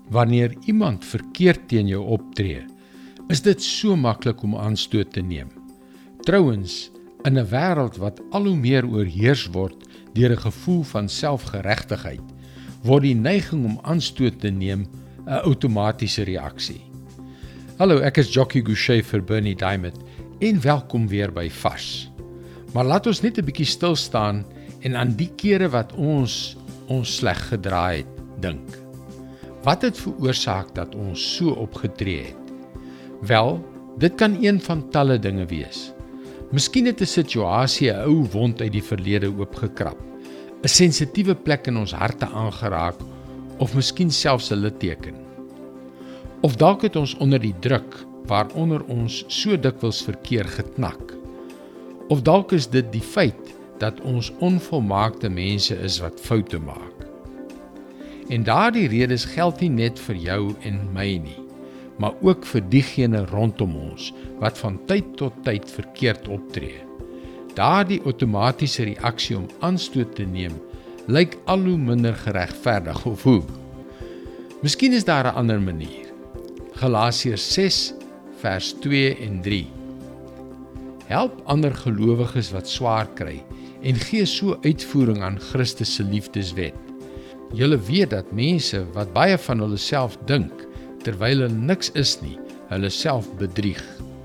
Wanneer iemand verkeerd teen jou optree, is dit so maklik om aanstoot te neem. Trouwens, in 'n wêreld wat al hoe meer oorheers word deur 'n gevoel van selfgeregtigheid, word die neiging om aanstoot te neem 'n outomatiese reaksie. Hallo, ek is Jockey Gouchee vir Bernie Diamond en welkom weer by Vars. Maar laat ons net 'n bietjie stil staan en aan die kere wat ons sleg gedraai het, dink. Wat het veroorsaak dat ons so opgetree het? Wel, dit kan een van talle dinge wees. Miskien het 'n situasie 'n ou wond uit die verlede oopgekrap, 'n sensitiewe plek in ons harte aangeraak, of miskien selfs 'n litteken. Of dalk het ons onder die druk waaronder ons so dikwels verkeer geknak. Of dalk is dit die feit dat ons onvolmaakte mense is wat foute maak. En daardie redes geld nie net vir jou en my nie, maar ook vir diegene rondom ons wat van tyd tot tyd verkeerd optree. Daardie outomatiese reaksie om aanstoot te neem, lyk al hoe minder geregverdig, of hoe? Miskien is daar 'n ander manier. Galasiërs 6 vers 2 en 3. Help ander gelowiges wat swaar kry en gee so uitvoering aan Christus se liefdeswet. Julle weet dat mense wat baie van hulle self dink, terwyl hulle niks is nie, hulle self bedrieg.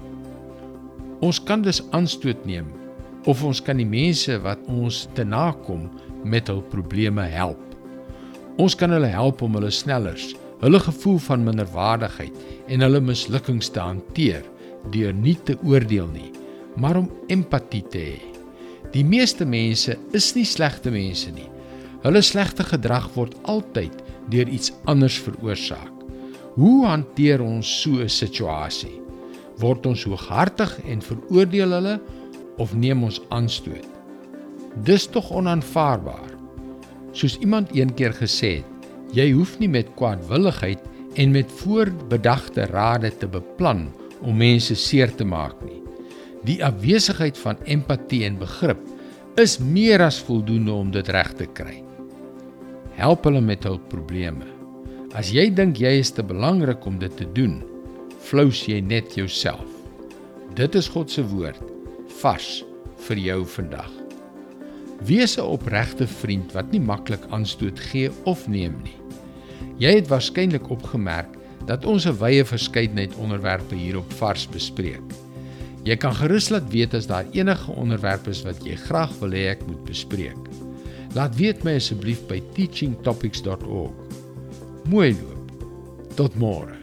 Ons kan dus aanstoot neem, of ons kan die mense wat ons te nakom met hul probleme help. Ons kan hulle help om hulle snellers, hulle gevoel van minderwaardigheid en hulle mislukkings te hanteer, deur nie te oordeel nie, maar om empatie te hê. Die meeste mense is nie slegte mense nie. Hulle slegte gedrag word altyd deur iets anders veroorsaak. Hoe hanteer ons so 'n situasie? Word ons hooghartig en veroordeel hulle, of neem ons aanstoot? Dis tog onaanvaarbaar. Soos iemand een keer gesê het, jy hoef nie met kwaadwilligheid en met voorbedagte rade te beplan om mense seer te maak nie. Die afwesigheid van empatie en begrip is meer as voldoende om dit reg te kry. Help hulle met hul probleme. As jy dink jy is te belangrik om dit te doen, flous jy net jouself. Dit is God se woord, vars vir jou vandag. Wees 'n opregte vriend wat nie maklik aanstoot gee of neem nie. Jy het waarskynlik opgemerk dat ons 'n wye verskeidenheid onderwerpe hier op Vars bespreek. Jy kan gerus laat weet as daar enige onderwerpe is wat jy graag wil hê ek moet bespreek. Laat weet my asseblief by teachingtopics.org. Mooi loop. Tot môre.